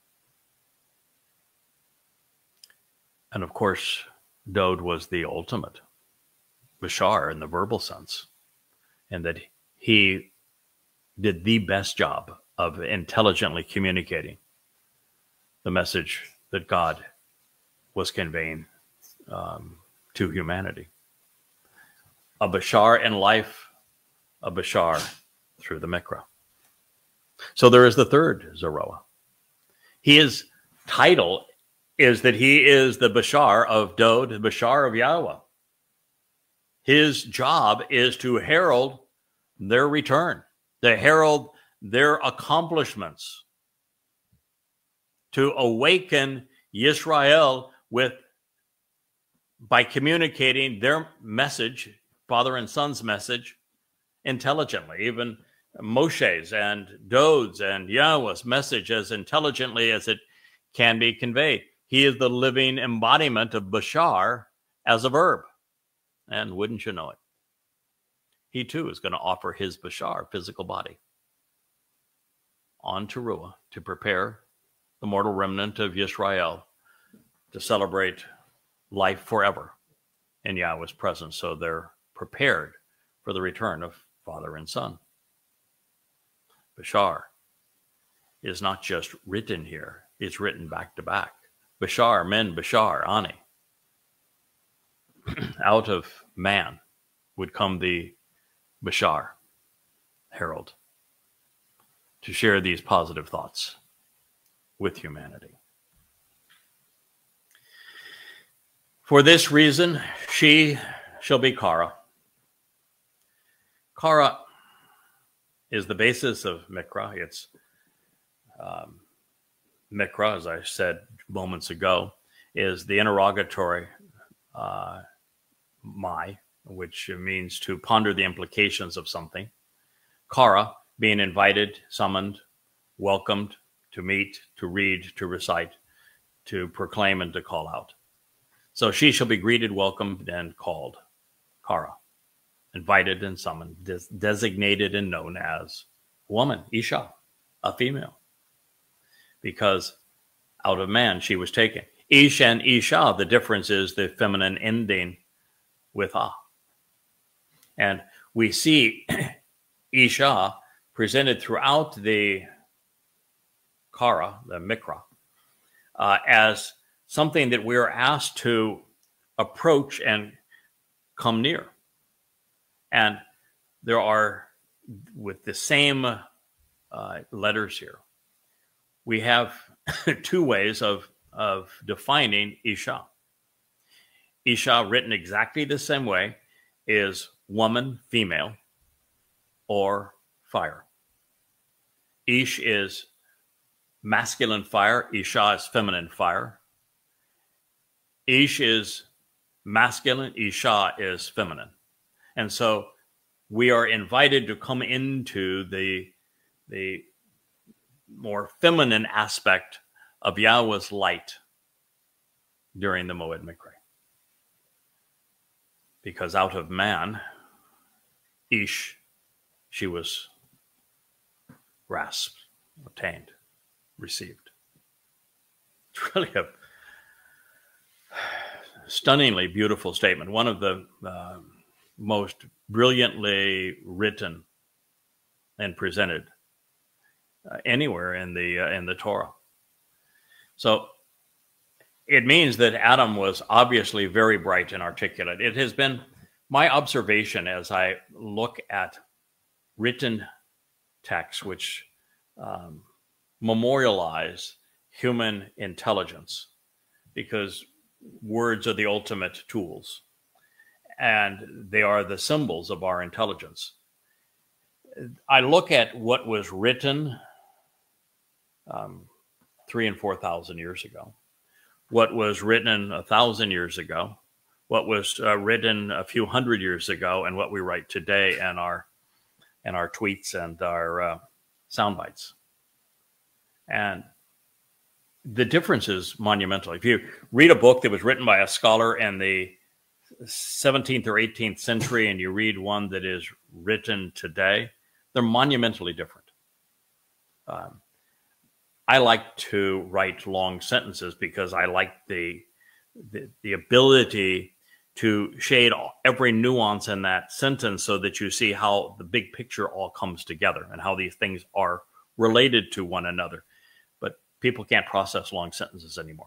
Speaker 1: And of course, Dod was the ultimate Bashar in the verbal sense, and that he did the best job of intelligently communicating the message that God was conveying um, to humanity. A Bashar in life, a Bashar through the Mikra. So there is the third Zeroah. His title is that he is the Bashar of Dod, the Bashar of Yahweh. His job is to herald their return, to herald their accomplishments, to awaken Yisrael with, by communicating their message, father and son's message, intelligently, even Moshe's and Dod's and Yahweh's message as intelligently as it can be conveyed. He is the living embodiment of Bashar as a verb. And wouldn't you know it, he too is going to offer his Bashar, physical body, on Teruah to prepare the mortal remnant of Yisrael to celebrate life forever in Yahweh's presence. So they're prepared for the return of Father and Son. Bashar is not just written here, it's written back to back. Bashar, men, Bashar, Ani. Out of man would come the Bashar, herald, to share these positive thoughts with humanity. For this reason, she shall be Kara. Kara is the basis of Mikra. It's um, Mikra, as I said moments ago, is the interrogatory uh, my, which means to ponder the implications of something. Kara, being invited, summoned, welcomed, to meet, to read, to recite, to proclaim, and to call out. So she shall be greeted, welcomed, and called. Kara, invited and summoned, des- designated and known as woman, Isha, a female. Because out of man she was taken. Ish and Isha, the difference is the feminine ending with ah. And we see Isha presented throughout the Kara, the Mikra, uh, as something that we are asked to approach and come near. And there are, with the same uh, letters here, we have two ways of, of defining Isha. Isha, written exactly the same way, is woman, female, or fire. Ish is masculine fire. Isha is feminine fire. Ish is masculine. Isha is feminine. And so we are invited to come into the, the more feminine aspect of Yahweh's light during the Moed Mikra. Because out of man, Ish, she was grasped, obtained, received. It's really a stunningly beautiful statement. One of the uh, most brilliantly written and presented uh, anywhere in the uh, in the Torah. So it means that Adam was obviously very bright and articulate. It has been my observation as I look at written texts which um, memorialize human intelligence, because words are the ultimate tools and they are the symbols of our intelligence. I look at what was written um, three and four thousand years ago, what was written a thousand years ago, what was uh, written a few hundred years ago, and what we write today in our and our tweets and our uh, sound bites. And the difference is monumental. If you read a book that was written by a scholar in the seventeenth or eighteenth century and you read one that is written today, they're monumentally different. Um, I like to write long sentences because I like the, the, the ability to shade every nuance in that sentence so that you see how the big picture all comes together and how these things are related to one another. But people can't process long sentences anymore.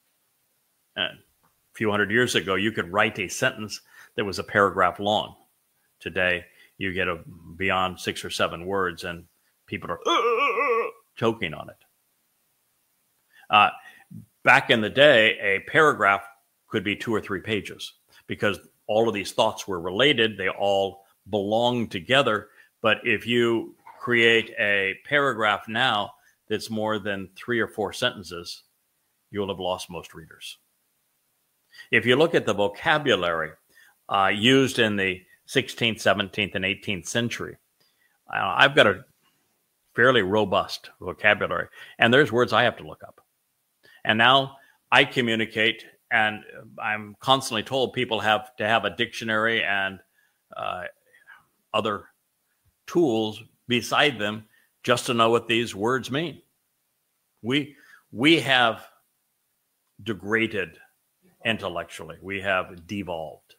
Speaker 1: And a few hundred years ago, you could write a sentence that was a paragraph long. Today, you get a beyond six or seven words and people are uh, choking on it. Uh, back in the day, a paragraph could be two or three pages because all of these thoughts were related. They all belong together. But if you create a paragraph now that's more than three or four sentences, you'll have lost most readers. If you look at the vocabulary uh, used in the sixteenth, seventeenth, and eighteenth century, uh, I've got a fairly robust vocabulary, and there's words I have to look up. And now I communicate, and I'm constantly told people have to have a dictionary and uh, other tools beside them just to know what these words mean. We we have degraded intellectually. We have devolved.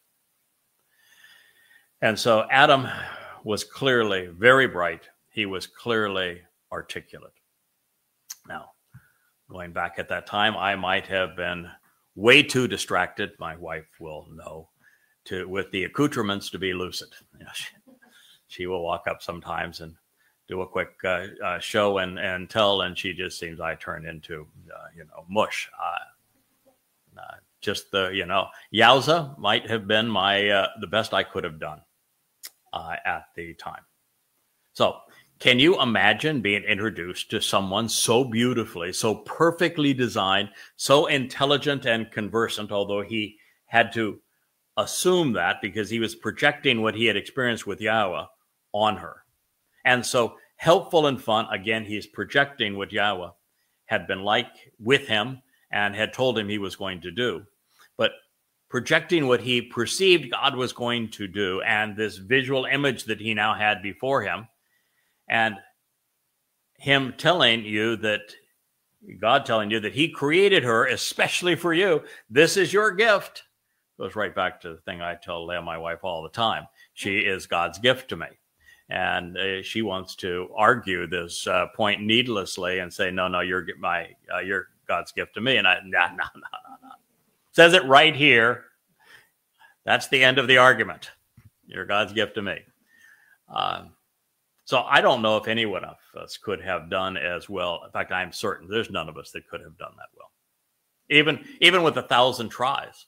Speaker 1: And so Adam was clearly very bright. He was clearly articulate. Now, going back at that time, I might have been way too distracted. My wife will know to with the accoutrements to be lucid. You know, she, she will walk up sometimes and do a quick uh, uh, show and, and tell, and she just seems I turn into, uh, you know, mush. Uh, uh, just the, you know, yowza might have been my uh, the best I could have done uh, at the time. So can you imagine being introduced to someone so beautifully, so perfectly designed, so intelligent and conversant, although he had to assume that because he was projecting what he had experienced with Yahweh on her. And so helpful and fun, again, he's projecting what Yahweh had been like with him and had told him he was going to do. But projecting what he perceived God was going to do and this visual image that he now had before him, and him telling you that, God telling you that he created her especially for you. This is your gift. Goes right back to the thing I tell Leah, my wife, all the time. She is God's gift to me. And uh, she wants to argue this uh, point needlessly and say, no, no, you're my, uh, you're God's gift to me. And I, no, no, no, no, no. Says it right here. That's the end of the argument. You're God's gift to me. Um, so I don't know if any one of us could have done as well. In fact, I'm certain there's none of us that could have done that well. Even, even with a thousand tries,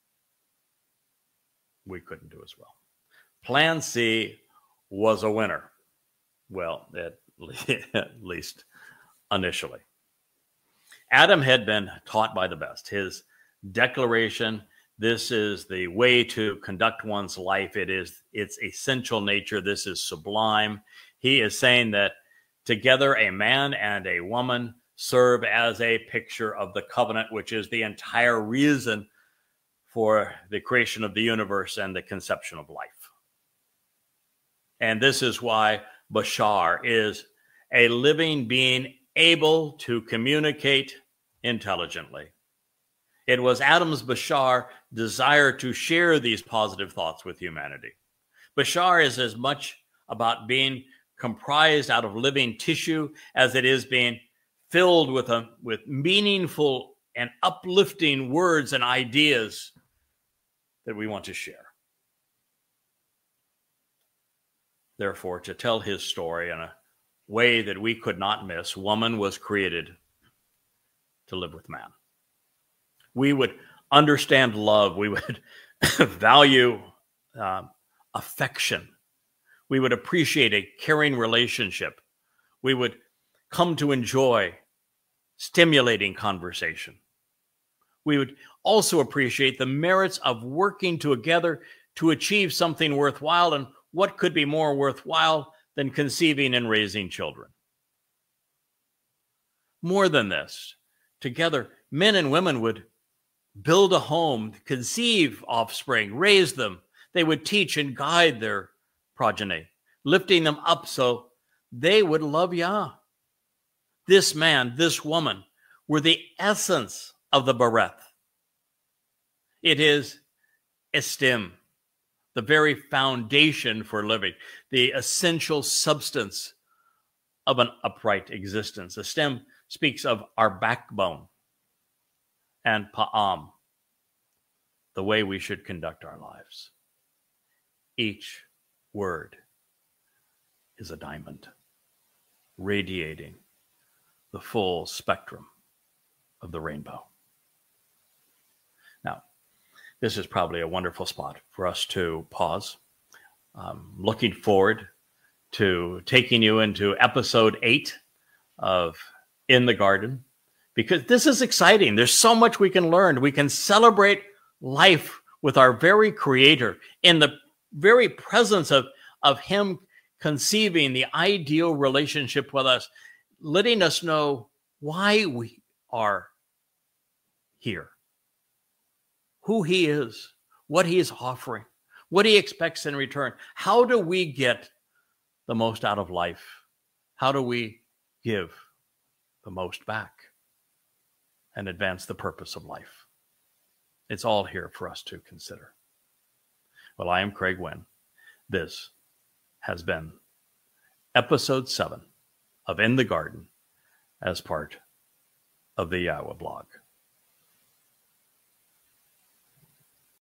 Speaker 1: we couldn't do as well. Plan C was a winner. Well, at, at least initially. Adam had been taught by the best. His declaration, this is the way to conduct one's life. It is its essential nature. This is sublime. He is saying that together a man and a woman serve as a picture of the covenant, which is the entire reason for the creation of the universe and the conception of life. And this is why Bashar is a living being able to communicate intelligently. It was Adam's Bashar desire to share these positive thoughts with humanity. Bashar is as much about being comprised out of living tissue as it is being filled with a with meaningful and uplifting words and ideas that we want to share. Therefore, to tell his story in a way that we could not miss, woman was created to live with man. We would understand love. We would value uh, affection. We would appreciate a caring relationship. We would come to enjoy stimulating conversation. We would also appreciate the merits of working together to achieve something worthwhile, and what could be more worthwhile than conceiving and raising children. More than this, together, men and women would build a home, conceive offspring, raise them. They would teach and guide their progeny, lifting them up so they would love Yah. This man, this woman, were the essence of the Bereth. It is estim, the very foundation for living, the essential substance of an upright existence. Estim speaks of our backbone, and pa'am, the way we should conduct our lives. Each word is a diamond, radiating the full spectrum of the rainbow. Now, this is probably a wonderful spot for us to pause. I'm looking forward to taking you into episode eight of In the Garden, because this is exciting. There's so much we can learn. We can celebrate life with our very Creator in the very presence of, of Him conceiving the ideal relationship with us, letting us know why we are here, who He is, what He is offering, what He expects in return. How do we get the most out of life? How do we give the most back and advance the purpose of life? It's all here for us to consider. Well, I am Craig Wynn. This has been episode seven of In the Garden as part of the Yahweh blog.